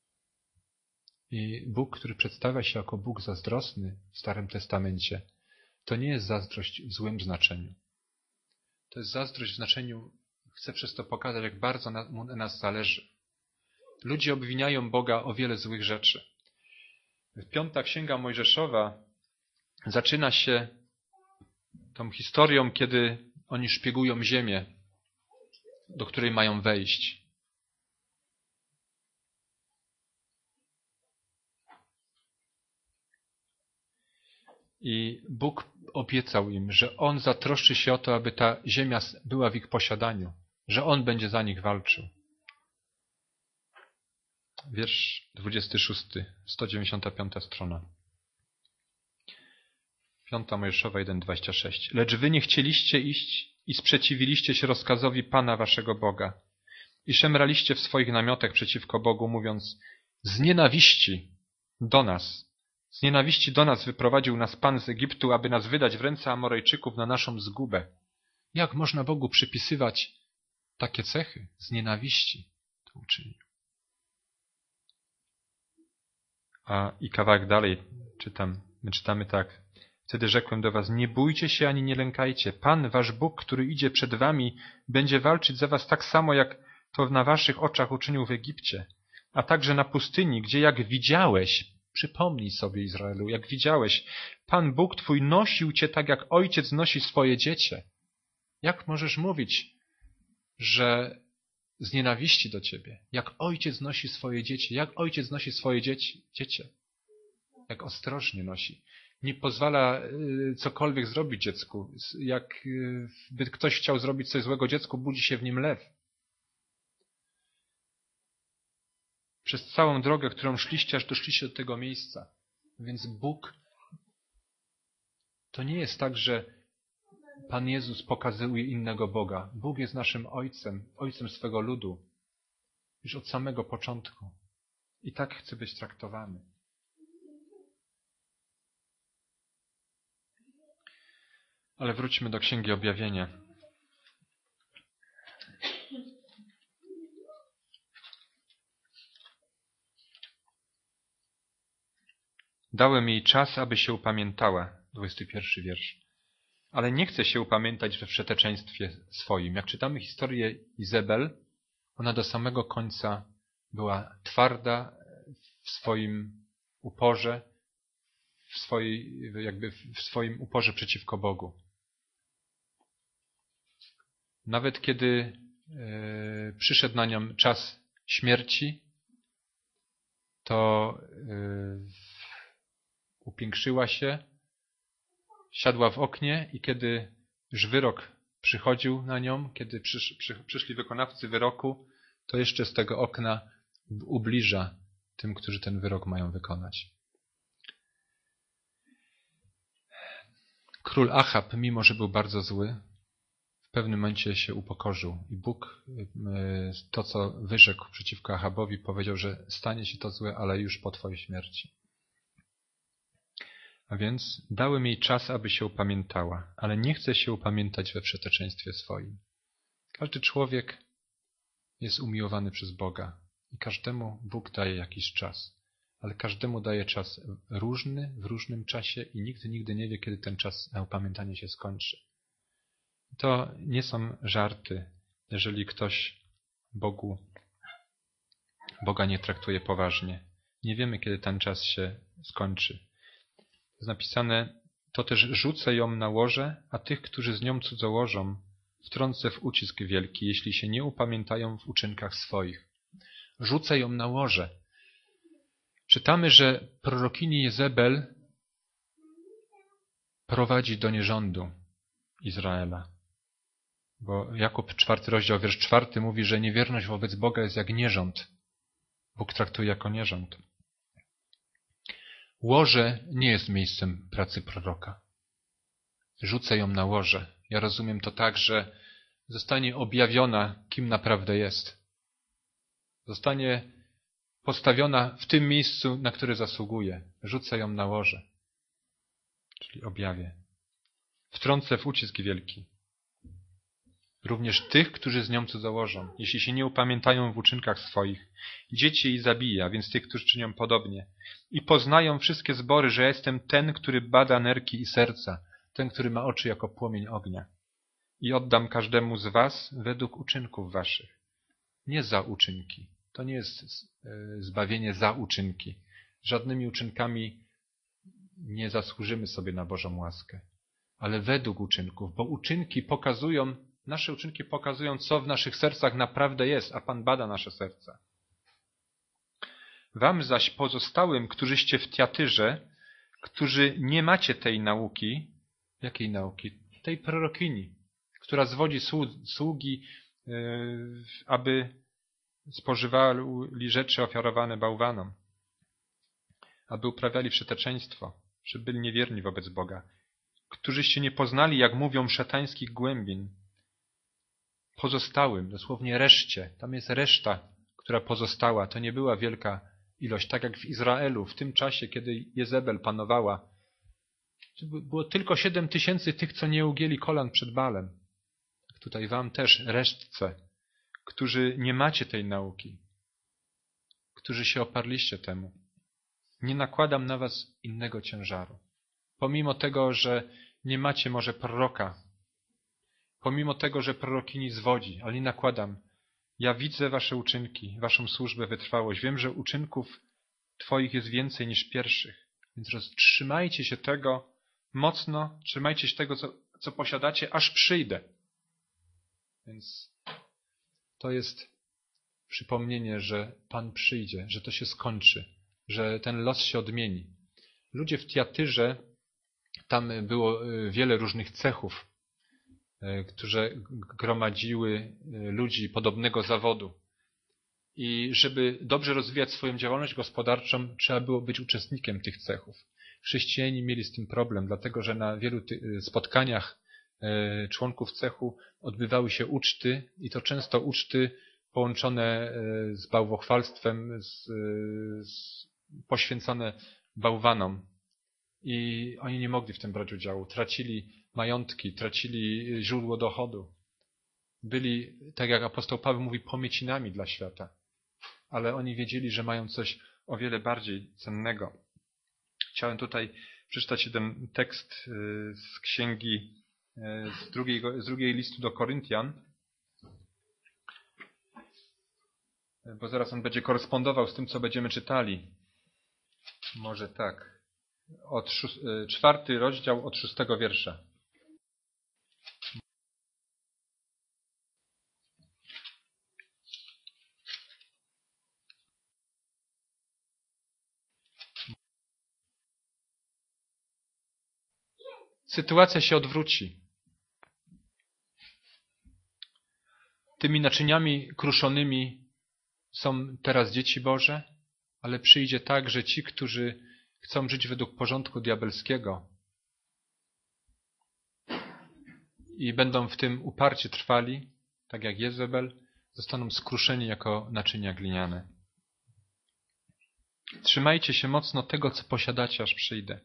I Bóg, który przedstawia się jako Bóg zazdrosny w Starym Testamencie, to nie jest zazdrość w złym znaczeniu. To jest zazdrość w znaczeniu, chcę przez to pokazać, jak bardzo mu na nas zależy. Ludzie obwiniają Boga o wiele złych rzeczy. 5. Księga Mojżeszowa zaczyna się tą historią, kiedy oni szpiegują ziemię, do której mają wejść. I Bóg obiecał im, że On zatroszczy się o to, aby ta ziemia była w ich posiadaniu, że On będzie za nich walczył. Wiersz 26, 195 strona. 5 Mojżeszowa 1,26. Lecz wy nie chcieliście iść i sprzeciwiliście się rozkazowi Pana waszego Boga i szemraliście w swoich namiotach przeciwko Bogu, mówiąc: z nienawiści do nas wyprowadził nas Pan z Egiptu, aby nas wydać w ręce Amorejczyków na naszą zgubę. Jak można Bogu przypisywać takie cechy? Z nienawiści to uczynił. I kawałek dalej czytamy tak. Wtedy rzekłem do was: nie bójcie się ani nie lękajcie. Pan, wasz Bóg, który idzie przed wami, będzie walczyć za was tak samo, jak to na waszych oczach uczynił w Egipcie, a także na pustyni, gdzie jak widziałeś, przypomnij sobie, Izraelu, jak widziałeś, Pan Bóg twój nosił cię tak, jak ojciec nosi swoje dziecię. Jak możesz mówić, że z nienawiści do ciebie, jak ojciec nosi swoje dzieci, jak ojciec nosi swoje dziecię, jak ostrożnie nosi. Nie pozwala cokolwiek zrobić dziecku. Jakby ktoś chciał zrobić coś złego dziecku, budzi się w nim lew. Przez całą drogę, którą szliście, aż doszliście do tego miejsca. Więc Bóg, to nie jest tak, że Pan Jezus pokazuje innego Boga. Bóg jest naszym Ojcem, Ojcem swego ludu. Już od samego początku. I tak chce być traktowany. Ale wróćmy do Księgi Objawienia. Dałem jej czas, aby się upamiętała. 21 wiersz. Ale nie chce się upamiętać we wszeteczeństwie swoim. Jak czytamy historię Izabel, ona do samego końca była twarda w swoim uporze, w swoim uporze przeciwko Bogu. Nawet kiedy przyszedł na nią czas śmierci, to upiększyła się, siadła w oknie i kiedy już wyrok przychodził na nią, kiedy przyszli wykonawcy wyroku, to jeszcze z tego okna ubliża tym, którzy ten wyrok mają wykonać. Król Achab, mimo że był bardzo zły, w pewnym momencie się upokorzył i Bóg to, co wyrzekł przeciwko Achabowi, powiedział, że stanie się to złe, ale już po twojej śmierci. A więc dałem jej czas, aby się upamiętała, ale nie chce się upamiętać we wszeteczeństwie swoim. Każdy człowiek jest umiłowany przez Boga i każdemu Bóg daje jakiś czas, ale każdemu daje czas różny, w różnym czasie i nikt nigdy nie wie, kiedy ten czas na upamiętanie się skończy. To nie są żarty, jeżeli ktoś Boga nie traktuje poważnie. Nie wiemy, kiedy ten czas się skończy. Jest napisane, to też rzucę ją na łoże, a tych, którzy z nią cudzołożą, wtrącę w ucisk wielki, jeśli się nie upamiętają w uczynkach swoich. Rzucę ją na łoże. Czytamy, że prorokini Jezebel prowadzi do nierządu Izraela. Bo Jakub 4 rozdział, wiersz 4 mówi, że niewierność wobec Boga jest jak nierząd. Bóg traktuje jako nierząd. Łoże nie jest miejscem pracy proroka. Rzucę ją na łoże. Ja rozumiem to tak, że zostanie objawiona, kim naprawdę jest. Zostanie postawiona w tym miejscu, na które zasługuje. Rzucę ją na łoże, czyli objawię. Wtrącę w ucisk wielki. Również tych, którzy z nią cudzołożą, jeśli się nie upamiętają w uczynkach swoich. Dzieci jej zabija, więc tych, którzy czynią podobnie. I poznają wszystkie zbory, że ja jestem ten, który bada nerki i serca, ten, który ma oczy jako płomień ognia. I oddam każdemu z was według uczynków waszych. Nie za uczynki. To nie jest zbawienie za uczynki. Żadnymi uczynkami nie zasłużymy sobie na Bożą łaskę. Ale według uczynków, bo nasze uczynki pokazują, co w naszych sercach naprawdę jest, a Pan bada nasze serca. Wam zaś pozostałym, którzyście w Tiatyrze, którzy nie macie tej nauki, jakiej nauki? Tej prorokini, która zwodzi sługi, aby spożywali rzeczy ofiarowane bałwanom, aby uprawiali wszeteczeństwo, żeby byli niewierni wobec Boga, którzyście nie poznali, jak mówią, szatańskich głębin. Pozostałym, dosłownie reszcie, tam jest reszta, która pozostała, to nie była wielka ilość, tak jak w Izraelu, w tym czasie, kiedy Jezebel panowała. Było tylko 7 000 tych, co nie ugięli kolan przed Balem. Tutaj wam też resztce, którzy nie macie tej nauki, którzy się oparliście temu. Nie nakładam na was innego ciężaru. Pomimo tego, że nie macie może proroka, pomimo tego, że prorokini zwodzi, ale nie nakładam. Ja widzę wasze uczynki, waszą służbę, wytrwałość. Wiem, że uczynków twoich jest więcej niż pierwszych. Więc trzymajcie się tego mocno, trzymajcie się tego, co posiadacie, aż przyjdę. Więc to jest przypomnienie, że Pan przyjdzie, że to się skończy, że ten los się odmieni. Ludzie w Tiatyrze, tam było wiele różnych cechów, które gromadziły ludzi podobnego zawodu. I żeby dobrze rozwijać swoją działalność gospodarczą, trzeba było być uczestnikiem tych cechów. Chrześcijanie mieli z tym problem, dlatego że na wielu spotkaniach członków cechu odbywały się uczty i to często uczty połączone z bałwochwalstwem, poświęcone bałwanom. I oni nie mogli w tym brać udziału. Tracili majątki, tracili źródło dochodu. Byli, tak jak apostoł Paweł mówi, pomiecinami dla świata. Ale oni wiedzieli, że mają coś o wiele bardziej cennego. Chciałem tutaj przeczytać jeden tekst z księgi, z drugiej listu do Koryntian, bo zaraz on będzie korespondował z tym, co będziemy czytali. Może tak. 4 rozdział od 6 wiersza. Sytuacja się odwróci. Tymi naczyniami kruszonymi są teraz dzieci Boże, ale przyjdzie tak, że ci, którzy chcą żyć według porządku diabelskiego i będą w tym uparcie trwali, tak jak Jezebel, zostaną skruszeni jako naczynia gliniane. Trzymajcie się mocno tego, co posiadacie, aż przyjdę.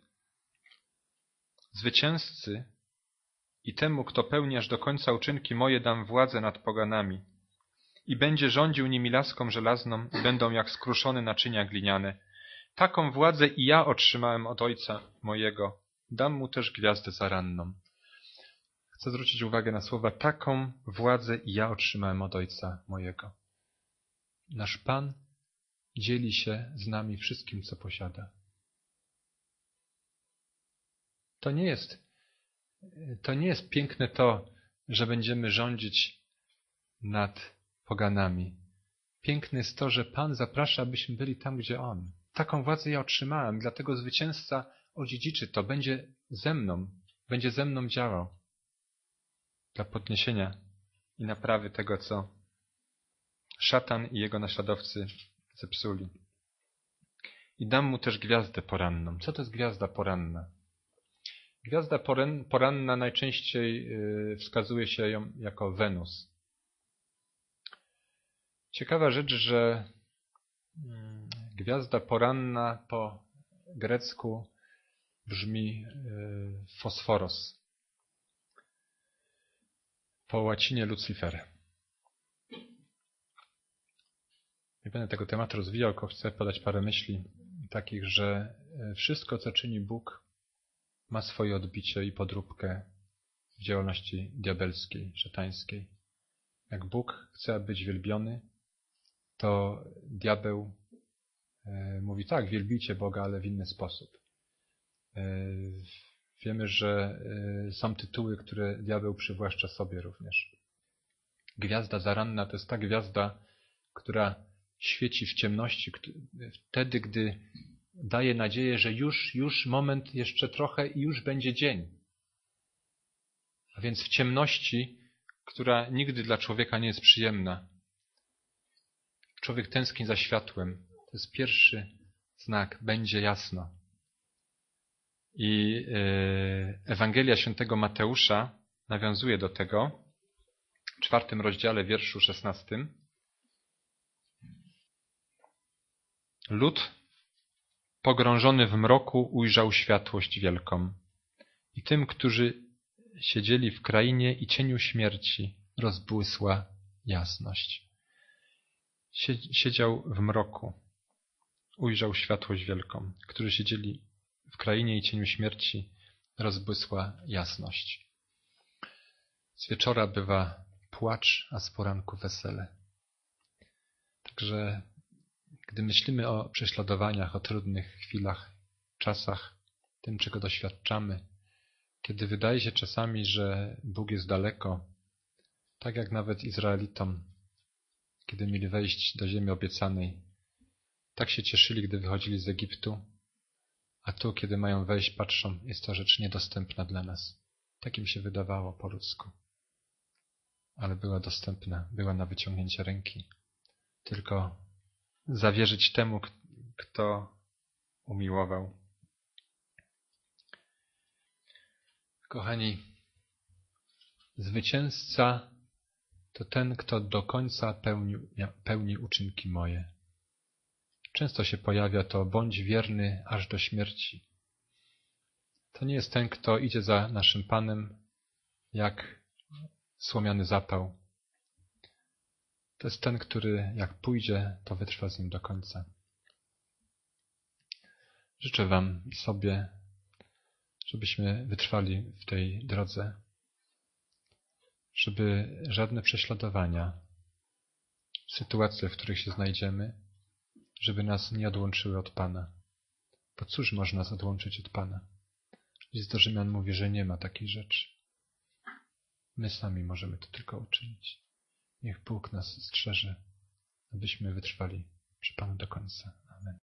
Zwycięzcy i temu, kto pełni aż do końca uczynki moje, dam władzę nad poganami i będzie rządził nimi laską żelazną i będą jak skruszone naczynia gliniane. Taką władzę i ja otrzymałem od Ojca mojego. Dam mu też gwiazdę zaranną. Chcę zwrócić uwagę na słowa taką władzę i ja otrzymałem od Ojca mojego. Nasz Pan dzieli się z nami wszystkim, co posiada. To nie jest piękne to, że będziemy rządzić nad poganami. Piękne jest to, że Pan zaprasza, abyśmy byli tam, gdzie On. Taką władzę ja otrzymałem, dlatego zwycięzca odziedziczy to, będzie ze mną działał dla podniesienia i naprawy tego, co szatan i jego naśladowcy zepsuli. I dam mu też gwiazdę poranną. Co to jest gwiazda poranna? Gwiazda poranna najczęściej wskazuje się ją jako Wenus. Ciekawa rzecz, że Gwiazda poranna po grecku brzmi fosforos. Po łacinie Lucifer. Nie będę tego tematu rozwijał, tylko chcę podać parę myśli takich, że wszystko, co czyni Bóg, ma swoje odbicie i podróbkę w działalności diabelskiej, szatańskiej. Jak Bóg chce być wielbiony, to diabeł mówi tak, wielbijcie Boga, ale w inny sposób. Wiemy, że są tytuły, które diabeł przywłaszcza sobie również. Gwiazda zaranna to jest ta gwiazda, która świeci w ciemności, wtedy, gdy daje nadzieję, że już moment, jeszcze trochę i już będzie dzień. A więc w ciemności, która nigdy dla człowieka nie jest przyjemna. Człowiek tęskni za światłem. To jest pierwszy znak. Będzie jasno. I Ewangelia Świętego Mateusza nawiązuje do tego w 4 rozdziale, wierszu 16. Lud pogrążony w mroku ujrzał światłość wielką. I tym, którzy siedzieli w krainie i cieniu śmierci, rozbłysła jasność. Siedział w mroku, ujrzał światłość wielką. Którzy siedzieli w krainie i cieniu śmierci, rozbłysła jasność. Z wieczora bywa płacz, a z poranku wesele. Także gdy myślimy o prześladowaniach, o trudnych chwilach, czasach, tym, czego doświadczamy, kiedy wydaje się czasami, że Bóg jest daleko, tak jak nawet Izraelitom, kiedy mieli wejść do ziemi obiecanej, tak się cieszyli, gdy wychodzili z Egiptu, a tu, kiedy mają wejść, patrzą, jest to rzecz niedostępna dla nas. Tak im się wydawało po ludzku. Ale była dostępna, była na wyciągnięcie ręki. Tylko zawierzyć temu, kto umiłował. Kochani, zwycięzca to ten, kto do końca pełni uczynki moje. Często się pojawia to bądź wierny aż do śmierci. To nie jest ten, kto idzie za naszym Panem jak słomiany zapał. To jest ten, który jak pójdzie, to wytrwa z nim do końca. Życzę wam i sobie, żebyśmy wytrwali w tej drodze, żeby żadne prześladowania, sytuacje, w których się znajdziemy, żeby nas nie odłączyły od Pana. Bo cóż można nas odłączyć od Pana? List do Rzymian mówi, że nie ma takiej rzeczy. My sami możemy to tylko uczynić. Niech Bóg nas strzeże, abyśmy wytrwali przy Panu do końca.